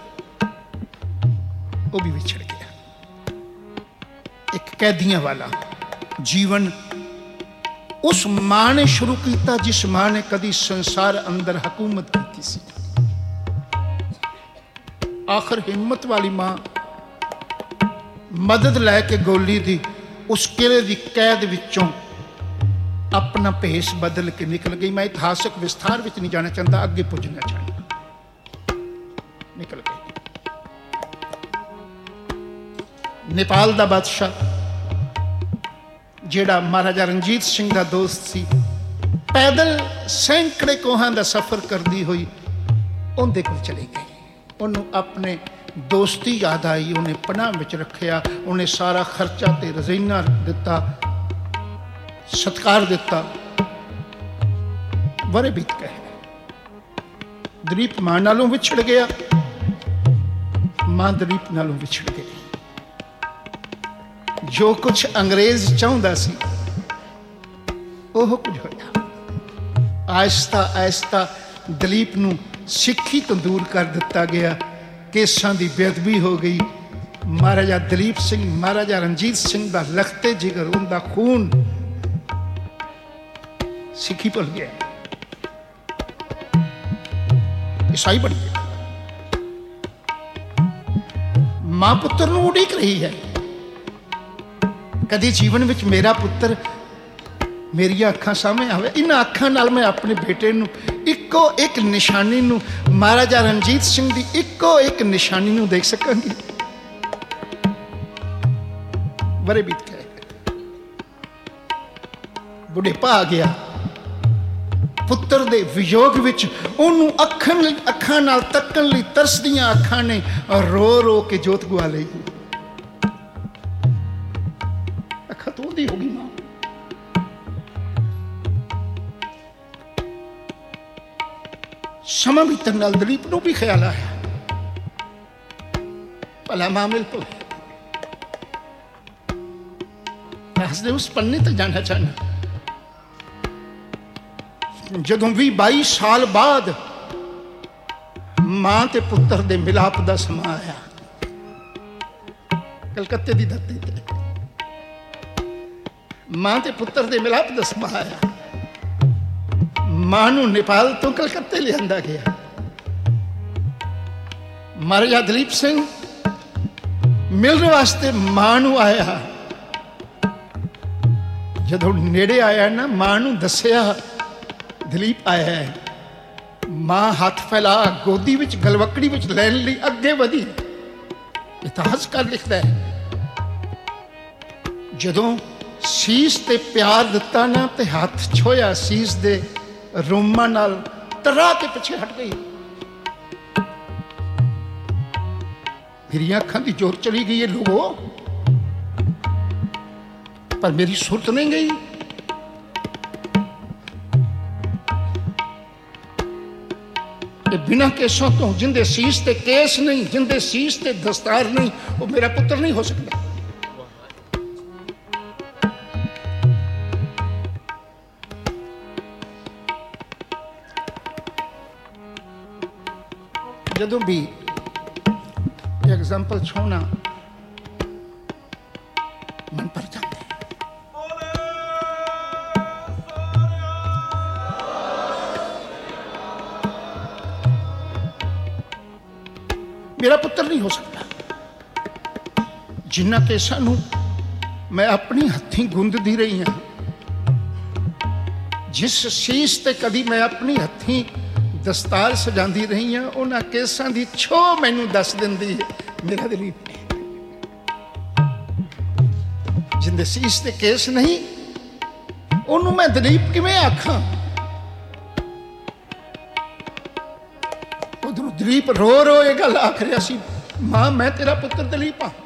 वो भी विछड़ गया। एक कैदियां वाला जीवन उस मां ने शुरू किया जिस मां ने कभी संसार अंदर हुकूमत की सी। आखिर हिम्मत वाली मां मदद लैके गोली दी उस किले की कैद विचों अपना भेस बदल के निकल गई। मैं इतिहासक विस्तार विच नहीं जाना चाहता, अगे पुजना चाहता। निकल गए। नेपाल का बादशाह जिहड़ा महाराजा रणजीत सिंह का दोस्त सी, पैदल सैकड़े कोहां का सफर करती हुई उनके कोल चली गई। उन्होंने अपने दोस्ती याद आई, उन्हें पनाह में रखिया, उन्हें सारा खर्चा ते रजीना दिता, सत्कार दिता। वरे बीत गए। दलीप मां नालों विछड़ गया, मां दलीप नालों विछड़ गई। जो कुछ अंग्रेज चाहता सी ओह कुछ होया। आहिस्ता आहिस्ता दलीप नूं सिक्खी तो दूर कर दिता गया, केसां दी बेअदबी हो गई। महाराजा दलीप सिंह, महाराजा रणजीत सिंह का लखते जिगर, उनका खून सिक्खी भुल गया, ईसाई बन गया। मां पुत्र नूं उड़ीक रही है, कदी जीवन में मेरा पुत्र मेरी अखां सामने आवे। इन अखां नाल मैं अपने बेटे नूं इक्को एक निशानी नूं, महाराजा रणजीत सिंह की इक्को एक निशानी नूं देख सकांगी। बड़े बीत गए, बुढ़ेपा आ गया। पुत्र दे वियोग विच उन्होंने अखां अखां नाल तकन लई तरसदियां अखां ने रो रो के जोत गुआ लई। अखां तो दी होगी मां। समा बीतन नाल दलीप नूं भी ख्याल आया, भला मां मिल पवे। मैं हसदे उस पन्ने तक जाना चाहना। जदों भी बाई साल बाद मां ते पुत्र दे मिलाप दा समा आया, कलकत्ते दी धरती ते मां ते पुत्र दे मिलाप दा समा आया। मां नूं नेपाल तो कलकत्ते लिआंदा गया। महाराजा दलीप सिंह मिलने वास्ते मां नूं आया। जदों नेड़े आया ना, मां नूं दस्सिया दलीप आया है। मां हाथ फैला गोदी विच गलवकड़ी विच लैन लई अगे वधी। इतिहासकार लिखता है, जदों सीस ते प्यार दिता ना ते हाथ छोया सीस दे रोमां नाल, तरा के पिछे हट गई। मेरी अखां की जोर चली गई है लोगो, पर मेरी सुरत नहीं गई। बिना केसों तो, जिंदे सीस ते केस नहीं, जिंदे सीस ते दस्तार नहीं, वो मेरा पुत्र नहीं हो सकता। जदों भी एग्जाम्पल छोड़ना मन पर जाते हैं। मेरा पुत्र नहीं हो सकता। जिन्ना केसां नूं मैं अपनी हथीं गुंददी रही हां, जिस शीश ते कदी मैं अपनी हथीं दस्तार सजांदी रही हां, उन्हां केसां दी छो मैनूं दस दिंदी है मेरा दलीप। जिंदे शीश ते केस नहीं, उन्होंने मैं दलीप किवें आखां। उधरों दलीप रो रो ये गल आख रहा सी, मां मैं तेरा पुत्र दलीप हाँ।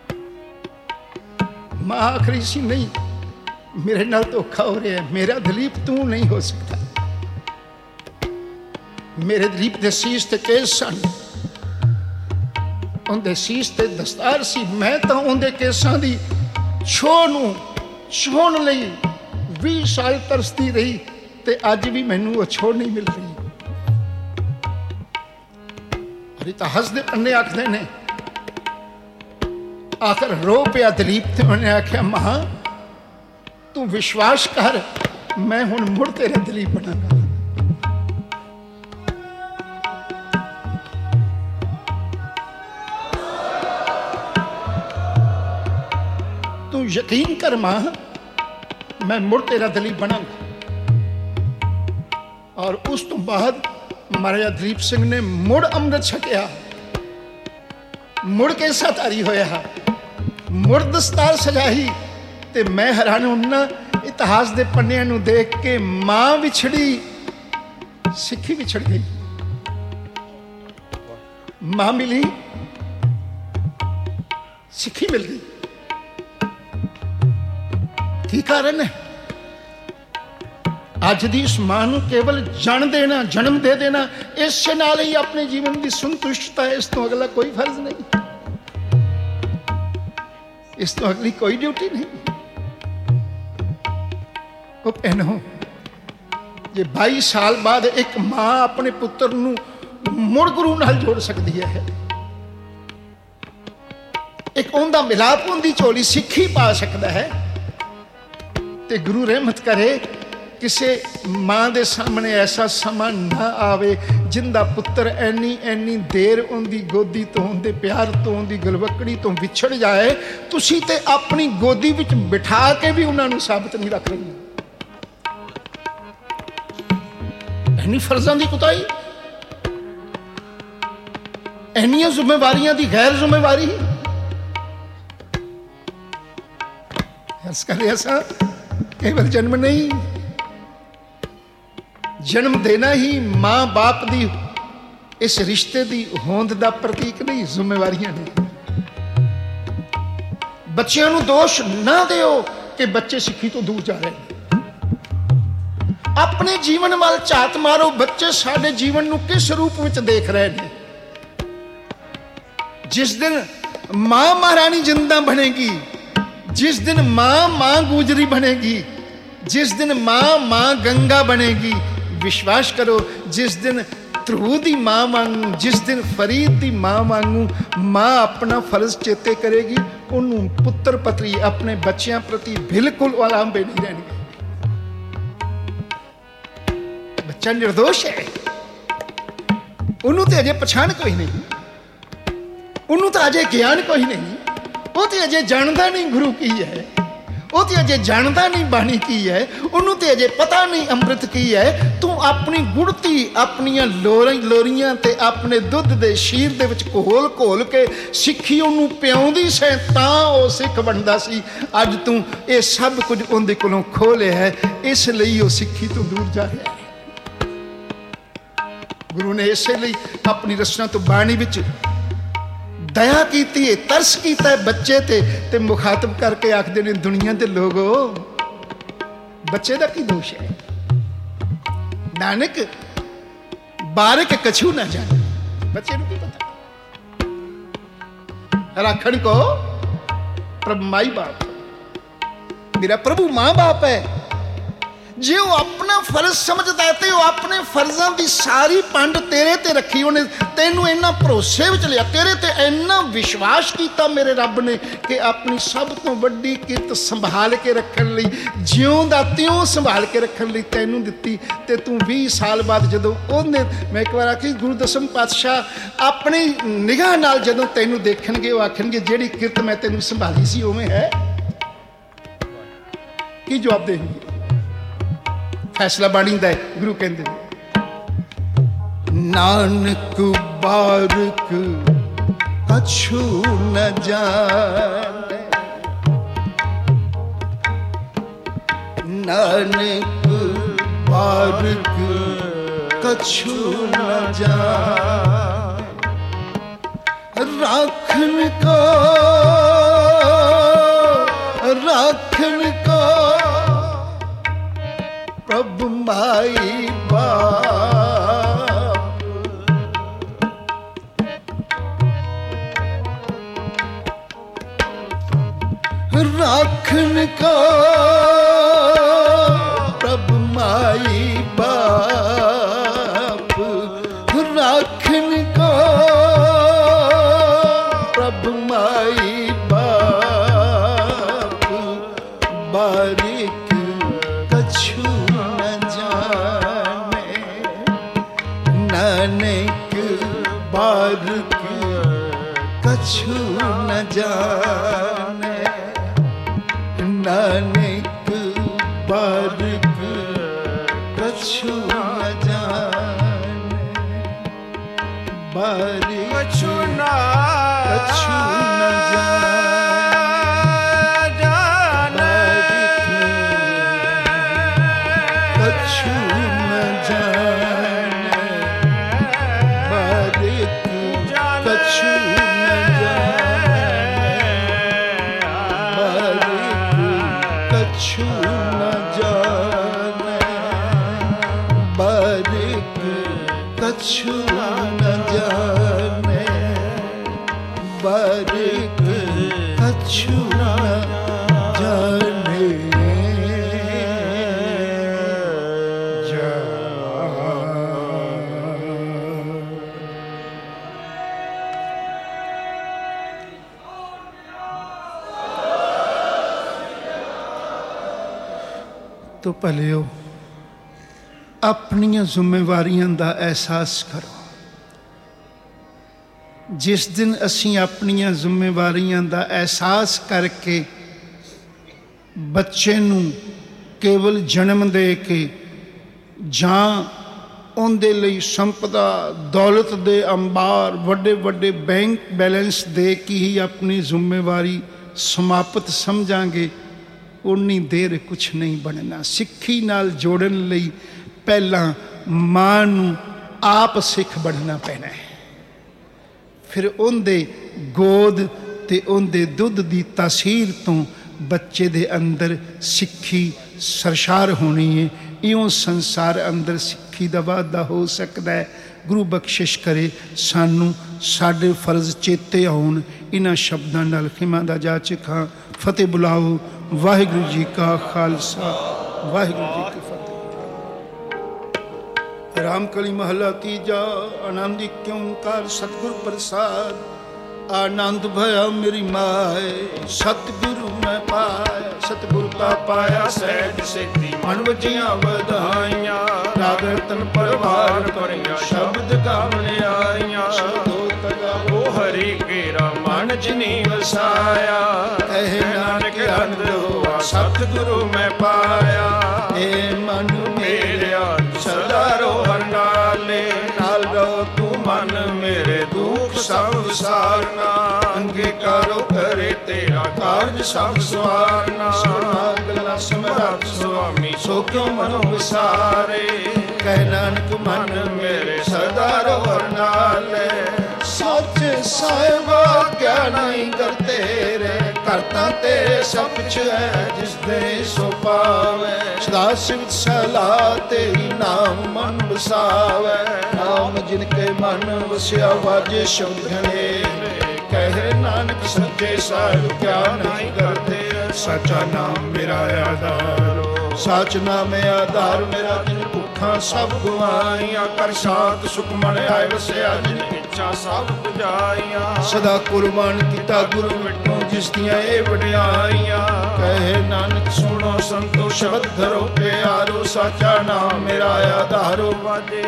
मां आख रही सी, नहीं मेरे नाल धोखा हो रहा है, मेरा दलीप तू नहीं हो सकता। मेरे दलीप दे सीस ते केस सन, उनके सीस ते दस्तार सी। मैं तो उनके केसां दी छोह नूं छोहण लई बीस साल तरसती रही, ते अज भी मैनूं वो छोह नहीं मिल रही। अरे तो हसदे पन्ने आखदे ने, आखिर रो पिया दलीप ते उन्हें आख्या, मां तू विश्वास कर, मैं हुण मुड़ तेरा दलीप बनांगा। तू यकीन कर मां, मैं मुड़ तेरा दलीप बनांगा। और उस तो बाद महाराजा दलीप सिंह ने मुड़ अमृत छकिया। मुड़ के साधारी होया, मुड़ दस्तार सजाई। ते मैं हैरान होना इतिहास के पन्नियां नूं देख के, मां विछड़ी सिक्खी विछड़ गई। मां मिली सिक्खी मिल गई। की कारण है? अज दी इस मां नूं केवल जन देना, जन्म दे देना, इस नाल ही अपने जीवन की संतुष्टता है। इस तो अगला कोई फर्ज नहीं, इस तो अगली कोई ड्यूटी नहीं। वो भैनों, जे बाई साल बाद एक मां अपने पुत्र नूं मुड़ गुरु नाल जोड़ सकती है, एक उनका मिलाप उनकी झोली सिक्खी पा सकता है, ते गुरु रहमत करे किसी मां के सामने ऐसा समा ना आवे जिंदा पुत्र एनी एनी देर उनकी गोदी तो, उनके प्यार तो, उनकी गलवकड़ी तो विछड़ जाए। तुसी ते अपनी गोदी विच बिठा के भी उन्होंने साबित नहीं रख रही। एनी फर्जां की कुताई, एनियां जिम्मेवारियां की गैर जिम्मेवारी। इस कर ऐसा केवल जन्म नहीं, जन्म देना ही मां बाप की इस रिश्ते की होंद का प्रतीक नहीं, जिम्मेवारियां नहीं। बच्चों को दोष ना दियो कि बच्चे सिक्खी तो दूर जा रहे हैं। अपने जीवन वाल झात मारो, बच्चे साडे जीवन को किस रूप में देख रहे हैं। जिस दिन मां महारानी जिंदा बनेगी, जिस दिन मां मां गुजरी बनेगी, जिस दिन मां मां गंगा बनेगी, विश्वास करो जिस दिन ध्रुव की मां वांगू, जिस दिन फरीद की मां वांगू मां अपना फर्ज चेते करेगी, उन्होंने पुत्र पत्री अपने बच्चों प्रति बिल्कुल आलांबे नहीं रहने। बच्चा निर्दोष है, उन्होंने तो अजे पछाण कोई नहीं, उन्होंने तो अजे ज्ञान कोई नहीं, वो तो अजे जानता नहीं गुरु की है, वो तो अजे जानता नहीं बाणी की है, उन्होंने तो अजे पता नहीं अमृत की है। तू अपनी गुड़ती अपनिया लोरी लोरियां ते अपने दुध दे शीर दे विच घोल घोल के सिੱਖੀ ਉਹਨੂੰ ਪਿਆਉਂਦੀ सै तां ਉਹ सिख बनदा सी। अज तू ये सब कुछ उनके कोलों खो लिया है, इसलिए वो सिੱਖੀ तो दूर जा रहा है। गुरु ने इसलिए अपनी रचना तो बाणी विच दया की है, तरस किया है बच्चे ते, ते मुखातब करके आखते ने दुनिया के लोगो बच्चे का की दोष है। नानक बारिक कछू ना जाने, बच्चे को की पता, राखण को प्रभु माई बाप, मेरा प्रभु मां बाप है। जे वो अपना फर्ज समझता है तो अपने फर्जां की सारी पंड तेरे ते रखी, उन्हें तेनू इन्ना भरोसे विच लिया, तेरे ते इन्ना विश्वास किया मेरे रब ने कि अपनी सब तो वड्डी कित संभाल के रखण लई, ज्यों दा त्यों संभाल के रखण लई तैनू दित्ती। ते तू बीस साल बाद जदों ओहने, मैं एक बार आखी गुरु दसम पातशाह अपनी निगाह नाल जदों तैनू देखणगे, वो आखणगे जिहड़ी किरत मैं तैनू संभाली सी उवें है। की जवाब देंगे? फैसला बाणी दा गुरु कहते नानक बारिक कछु न जाने, नानक बारिक कछु न जाने, राखन को राखन को प्रभु माई बाप, राखन को प्रभु माई बाप, राखन को प्रभु माई बाप, बारिक कछु नानक बारिक कछु न जाने, नानक बारिक कछु न जाने, बारिक कछु न कछु न जाने, बारिक कछु न जाने, बारिक कछु न जाने। तो भलियो अपनियां जिम्मेवारियां दा एहसास करो। जिस दिन असीं अपनियां जिम्मेवारियां दा एहसास करके बच्चे नूं केवल जन्म दे के जां उहदे लई संपदा दौलत दे अंबार वड्डे वड्डे बैंक बैलेंस दे के ही अपनी जिम्मेवारी समाप्त समझांगे, उन्नी देर कुछ नहीं बनना। सिੱਖੀ नाल जोड़न लई पहला मां नूं आप सिख बनना पैना है। फिर उहदे गोद ते उहदे दुध दी तासीर तो बच्चे दे अंदर सिੱਖੀ सरशार होनी है। इउं संसार अंदर सिੱਖੀ दा वाधा हो सकता है। गुरु बख्शिश करे सानू साडे फर्ज चेते आउण। इन्हां शब्दां नाल खिमा दा जा चुका। फतेह बुलाओ। वाहिगुरू जी का खालसा, वाहिगुरू जी की फतेह। रामकली महला तीजा। आनंद क्योंकार सतगुर प्रसाद। आनंद भया मेरी माए, सतगुरु मैं पाया। सतगुरु का पाया सहज सिद्धि, मन वजियां वधाइयां। राग रतन परवार करिया, शब्द गावने आइयां। ओ हरि केरा मन जिनी वसाया। कहे नानक अंध हुआ सतगुरु मैं पाया। ए मन मेरा सदा रोहन नाले, नाल रहो तू मन मेरे दुख सब विसारना। अंगीकारो करे तेरा कार्य सब सवारना। गला समरथ स्वामी सो क्यों मनो विसारे। कह नानक मन मेरे सदा रोहन नाले। सच साहिबा क्या नहीं करते रे, करता तेरे सब कुछ है जिस दे सो पावे। सदा शिव सलाह तेरी नाम मन बसावे। नाम जिनके मन वसिया वाजे शब्द घने। कहे नानक सच्चे साहिब क्या नहीं करते। सचा नाम मेरा आधार, सच नाम आधार मेरा। जिन भुखा सब गुआइया, कर साथ सुख मन आए वसिया। जिन इच्छा सब बुझाइया, सदा कुर्बान किता गुरु मिटो जिस दियां ए वडियाइयां। कहे नानक सुनो संतो शब्द धरो प्यारो। सचा नाम मेरा आधारो। वाजे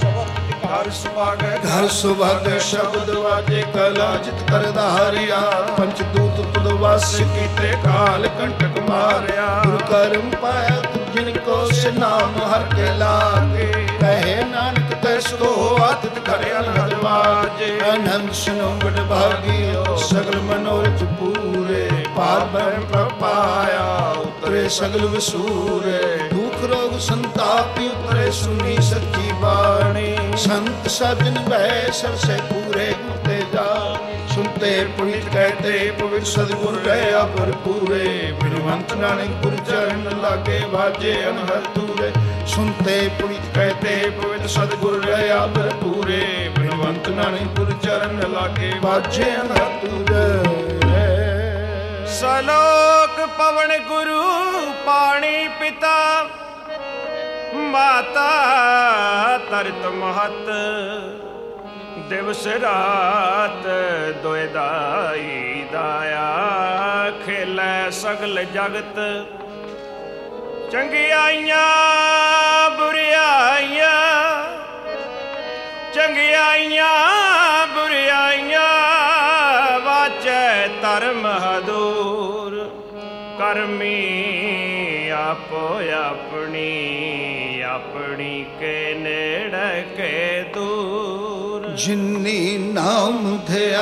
घर सुभागे, घर सुभागे शब्द वाजे। कला जित कर धारिया, पंचदूत तुद वास कीते। काल कंटक मारिया, गुरु करम पाया जिनको से नाम हर के लागे। कहे नानक तैसो आतित करे अनहद बाजे। अनंत सुनो बड़ भागियो, सगल मनोरथ पूरे। पार ब्रह्म प्रपाया, उतरे सगल वसूरे। दुख रोग संतापी उतरे सुनी सच्ची बाणी। संत सजन भय सब से पूरे गुरते जा। सुनते पुनित कहते पवित्र सदगुर रहे भरपूरे। बिनवंत नानक गुर चरण लागे बाजे अनहद दूरे। सुनते पुनित कहते पवित्र सदगुर रहे भरपूरे। बिनवंत नानक गुर चरण लागे बाजे अनहद दूरे। सलोक पवन गुरु पानी पिता। माता तरत महत, दिवस रात दोए दाई दाया। खेलै सगल जगत, चंगियाइयां बुरियाइयां। चंगियाइयां बुरियाइयां, वाचै धर्म हदूर। करमी आपो अपनी, अपनी के नेड़े के दूर। जिन्नी नाम धिया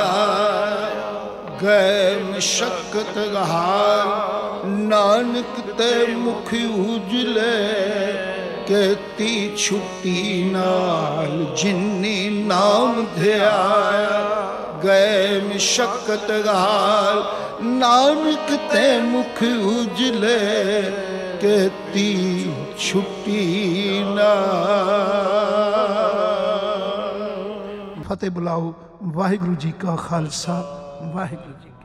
गए मशक्कत हार। नानक ते मुख उजले, कहती छुट्टी नाल। जिन्नी नाम धिया ਗਏ ਮਸ਼ਕਤ ਗਾਲ ਨਾਨਕ ਤੇ ਮੁਖ ਉਜਲੇ ਕਹਤੀ ਛੁੱਟੀ ਨਾ। ਫਤਿਹ ਬੁਲਾਓ। ਵਾਹਿਗੁਰੂ ਜੀ ਕਾ ਖਾਲਸਾ, ਵਾਹਿਗੁਰੂ ਜੀ।